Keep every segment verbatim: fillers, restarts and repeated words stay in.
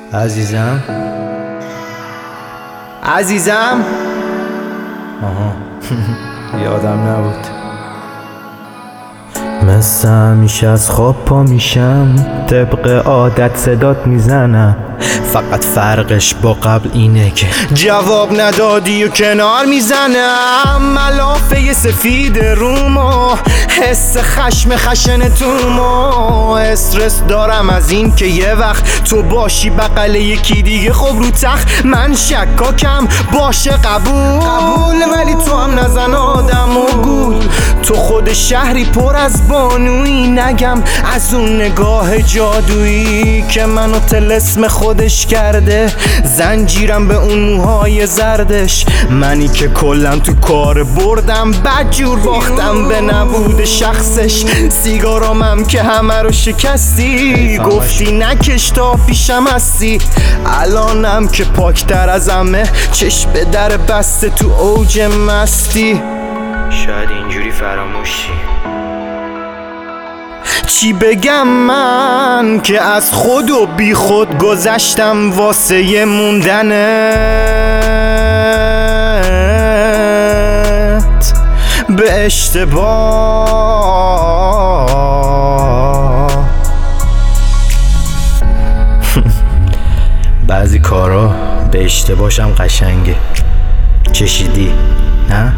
عزیزم عزیزم آها یادم نبود. مثل همیشه از خواب پا میشم، طبق عادت صدات میزنم، فقط فرقش با قبل اینه که جواب ندادی و کنار میزنم. ملافه سفید رومو، حس خشم خشن تومو، استرس دارم از این که یه وقت تو باشی بغل یکی دیگه خب رو تخت. من شکاکم باشه قبول قبول ولی تو هم نزن آدم و گول. تو خود شهری پر از بانویی، نگم از اون نگاه جادویی که منو طلسم خودش کرده، زنجیرم به اون موهای زردش. منی که کلن تو کار بردم، بدجور باختم به نبود شخصش. سیگارامم که همه رو شکستی، گفتی نکش تا پیشم هستی. الانم که پاکتر از همه، چشم به در بسته تو اوج مستی. شاید اینجوری فراموشی. چی بگم من که از خود و بی خود گذشتم واسه موندنت به اشتباه. بعضی کارا به اشتباهشم قشنگه. چشیدی نه؟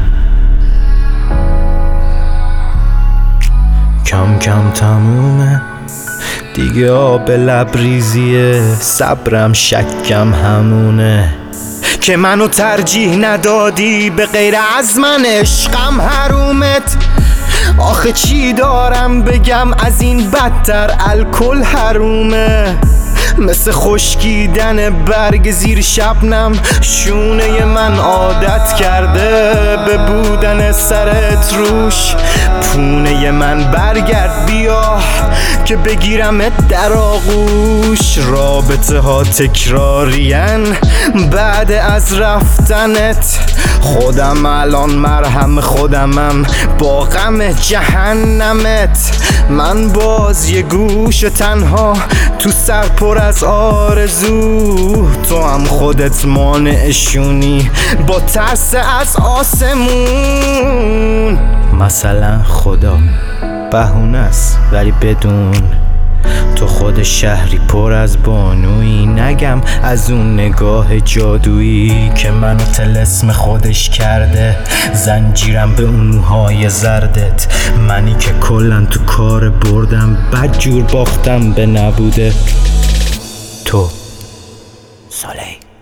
کم کم تمومه دیگه، آب لبریزیه، صبرم شکم همونه که منو ترجیح ندادی به غیر از من. عشقم حرومت، آخه چی دارم بگم از این بدتر؟ الکل حرومه، مثل خشکیدن برگ زیر شبنم. شونه من عادت کرده به بودن سرت روش. پونه من برگرد بیا که بگیرمت در آغوش. رابطه ها تکرارین بعد از رفتنت. خودم الان مرهم خودمم با غم جهنمت. من باز یه گوش تنها تو سر پر از آرزو. تو هم خودت مانعشونی با ترس از آسمون. مثلا خدا بهونه است ولی بدون تو خود شهری پر از بانویی، نگم از اون نگاه جادویی که منو طلسم خودش کرده، زنجیرم به اون موهای زردت. منی که کلن تو کار بردم، بدجور باختم به نبوده تو. سالی